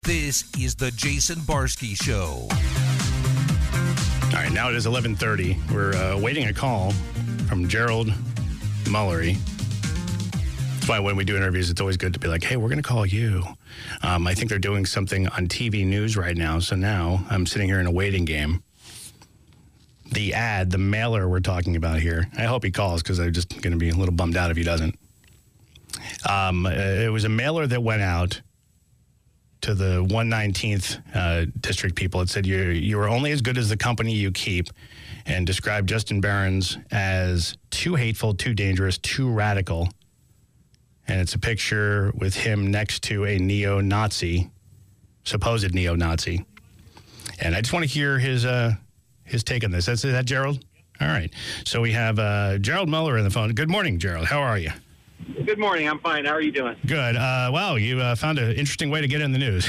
This is the Jason Barsky Show. All right, now it is 11:30. We're awaiting a call from Gerald Mullery. That's why when we do interviews, it's always good to be like, hey, we're going to call you. I think they're doing something on TV news right now, so now I'm sitting here in a waiting game. The mailer we're talking about here, I hope he calls because I'm just going to be a little bummed out if he doesn't. It was a mailer that went out to the 119th district people. It said, you are only as good as the company you keep, and described Justin Barron's as too hateful, too dangerous, too radical. And it's a picture with him next to a neo-Nazi, supposed neo-Nazi. And I just want to hear his take on this. Is that Gerald? All right. So we have Gerald Muller on the phone. Good morning, Gerald. How are you? Good morning. I'm fine. How are you doing? Good. Wow, you found an interesting way to get in the news.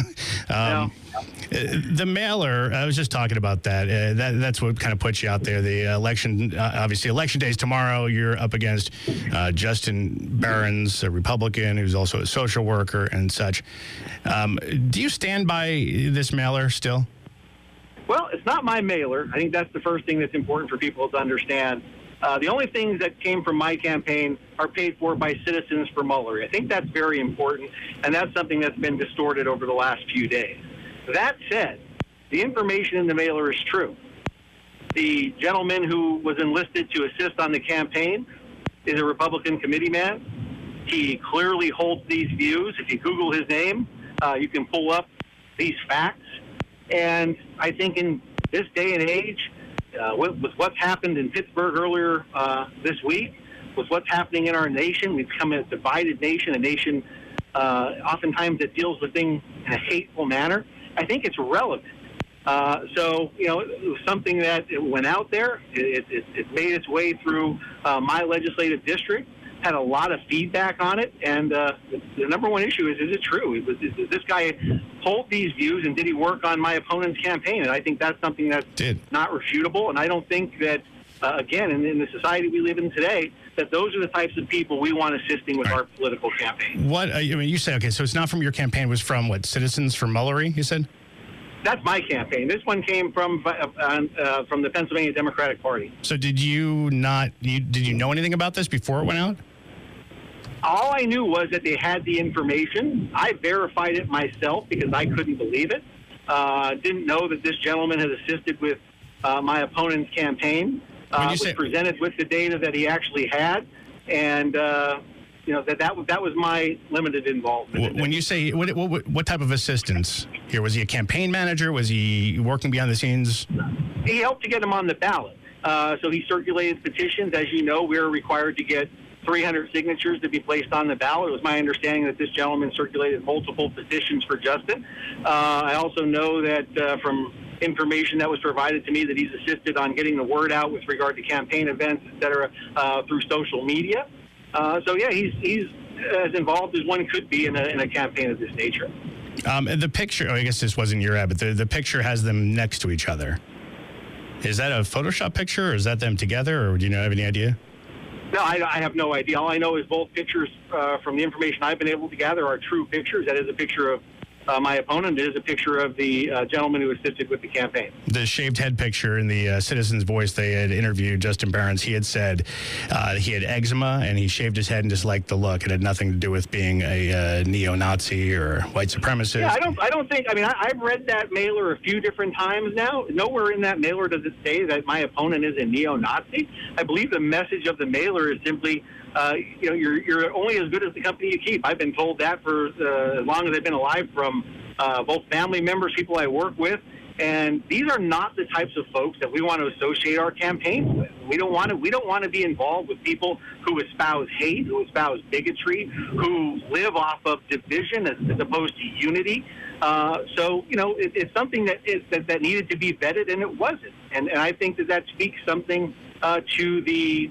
The mailer, I was just talking about that. That's what kind of puts you out there. The election, obviously, election day is tomorrow. You're up against Justin Barron's, a Republican who's also a social worker and such. Do you stand by this mailer still? Well, it's not my mailer. I think that's the first thing that's important for people to understand. The only things that came from my campaign are paid for by Citizens for Mullery. I think that's very important, and that's something that's been distorted over the last few days. That said, the information in the mailer is true. The gentleman who was enlisted to assist on the campaign is a Republican committee man. He clearly holds these views. If you Google his name, you can pull up these facts. And I think in this day and age, with what's happened in Pittsburgh earlier this week, with what's happening in our nation, we've become a divided nation, a nation oftentimes that deals with things in a hateful manner. I think it's relevant. So, it was something that went out there. It made its way through my legislative district, had a lot of feedback on it, and the number one issue is it true? Does this guy hold these views, and did he work on my opponent's campaign? And I think that's something that's not refutable, and I don't think that, again, in the society we live in today, that those are the types of people we want assisting with our political campaign. You say, okay, so it's not from your campaign, it was from what, Citizens for Mullery, you said? That's my campaign. This one came from the Pennsylvania Democratic Party. So did you know anything about this before it went out? All I knew was that they had the information. I verified it myself because I couldn't believe it. Didn't know that this gentleman had assisted with my opponent's campaign. Was presented with the data that he actually had, and that was my limited involvement. When you say what type of assistance here, was he a campaign manager? Was he working behind the scenes? He helped to get him on the ballot. So he circulated petitions. As you know, we are required to get 300 signatures to be placed on the ballot. It was my understanding that this gentleman circulated multiple petitions for Justin. I also know that from information that was provided to me that he's assisted on getting the word out with regard to campaign events, et cetera, through social media. So, yeah, he's as involved as one could be in a campaign of this nature. The picture, I guess this wasn't your ad, but the picture has them next to each other. Is that a Photoshop picture, or is that them together, or do you have any idea? No, I have no idea. All I know is both pictures from the information I've been able to gather are true pictures. That is a picture of my opponent. It is a picture of the gentleman who assisted with the campaign. The shaved head picture in the Citizen's Voice, they had interviewed Justin Barron's. He had said he had eczema and he shaved his head and just liked the look. It had nothing to do with being a neo-Nazi or white supremacist. Yeah, I don't think, I've read that mailer a few different times now. Nowhere in that mailer does it say that my opponent is a neo-Nazi. I believe the message of the mailer is simply, you're only as good as the company you keep. I've been told that for as long as I've been alive from both family members, people I work with, and these are not the types of folks that we want to associate our campaigns with. We don't want to be involved with people who espouse hate, who espouse bigotry, who live off of division as opposed to unity. It's something that needed to be vetted, and it wasn't. And I think that speaks something to the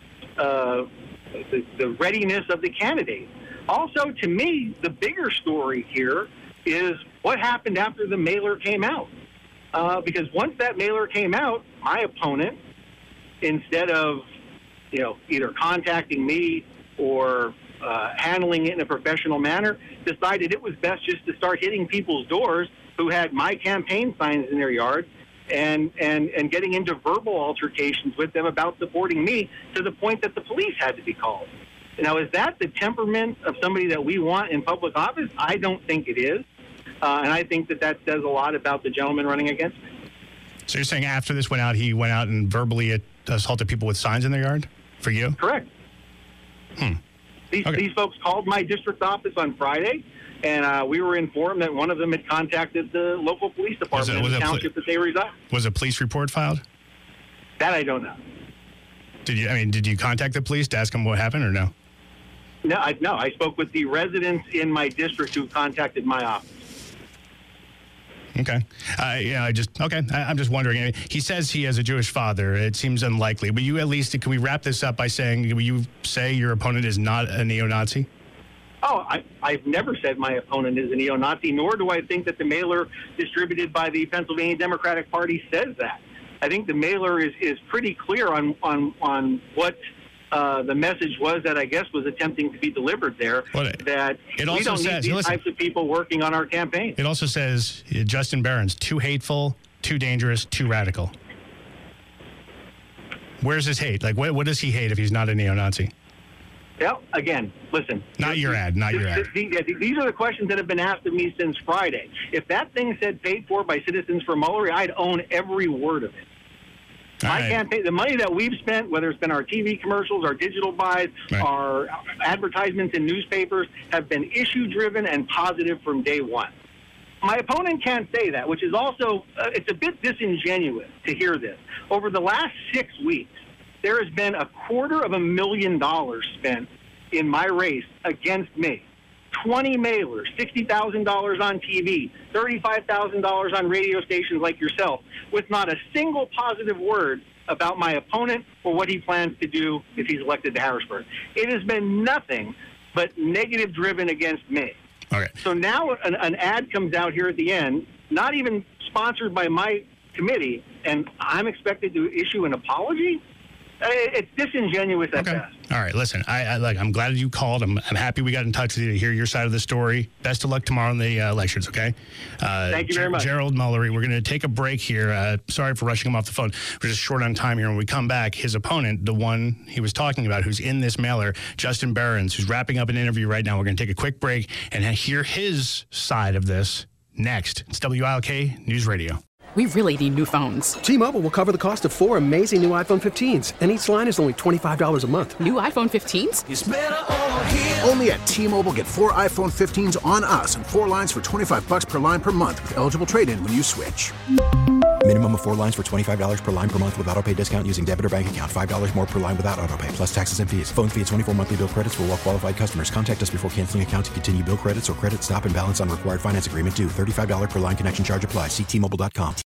readiness of the candidate. Also, to me, the bigger story here is what happened after the mailer came out. Because once that mailer came out, my opponent, instead of either contacting me or handling it in a professional manner, decided it was best just to start hitting people's doors who had my campaign signs in their yard and getting into verbal altercations with them about supporting me to the point that the police had to be called. Now, is that the temperament of somebody that we want in public office? I don't think it is. And I think that says a lot about the gentleman running against me. So you're saying after this went out, he went out and verbally assaulted people with signs in their yard for you? Correct. These folks called my district office on Friday, and we were informed that one of them had contacted the local police department in the township that they reside. Was a police report filed? That I don't know. Did you contact the police to ask them what happened or no? No, I spoke with the residents in my district who contacted my office. Okay. I'm just wondering. He says he has a Jewish father. It seems unlikely. But you at least, can we wrap this up by saying, will you say your opponent is not a neo-Nazi? Oh, I've never said my opponent is a neo-Nazi, nor do I think that the mailer distributed by the Pennsylvania Democratic Party says that. I think the mailer is pretty clear on what the message was that I guess was attempting to be delivered there, that we don't need these types of people working on our campaign. It also says Justin Barron's too hateful, too dangerous, too radical. Where's his hate? Like, what does he hate if he's not a neo-Nazi? Well, again, listen. Not your ad. These are the questions that have been asked of me since Friday. If that thing said paid for by Citizens for Mullery, I'd own every word of it. My campaign, the money that we've spent, whether it's been our TV commercials, our digital buys, our advertisements in newspapers, have been issue-driven and positive from day one. My opponent can't say that, which is also, it's a bit disingenuous to hear this. Over the last 6 weeks, there has been $250,000 spent in my race against me. 20 mailers, $60,000 on TV, $35,000 on radio stations like yourself, with not a single positive word about my opponent or what he plans to do if he's elected to Harrisburg. It has been nothing but negative driven against me. Okay. So now an ad comes out here at the end, not even sponsored by my committee, and I'm expected to issue an apology? It's disingenuous at best. All right, listen, I'm glad you called. I'm happy we got in touch with you to hear your side of the story. Best of luck tomorrow in the elections, okay? Thank you very much. Gerald Mullery, we're going to take a break here. Sorry for rushing him off the phone. We're just short on time here. When we come back, his opponent, the one he was talking about, who's in this mailer, Justin Barron's, who's wrapping up an interview right now. We're going to take a quick break and hear his side of this next. It's WILK News Radio. We really need new phones. T-Mobile will cover the cost of 4 amazing new iPhone 15s, and each line is only $25 a month. New iPhone 15s? It's better over here. Only at T-Mobile, get 4 iPhone 15s on us and 4 lines for $25 per line per month with eligible trade-in when you switch. Minimum of 4 lines for $25 per line per month with autopay discount using debit or bank account. $5 more per line without autopay, plus taxes and fees. Phone fee at 24 monthly bill credits for well-qualified customers. Contact us before canceling account to continue bill credits or credit stop and balance on required finance agreement due. $35 per line connection charge applies. See T-Mobile.com.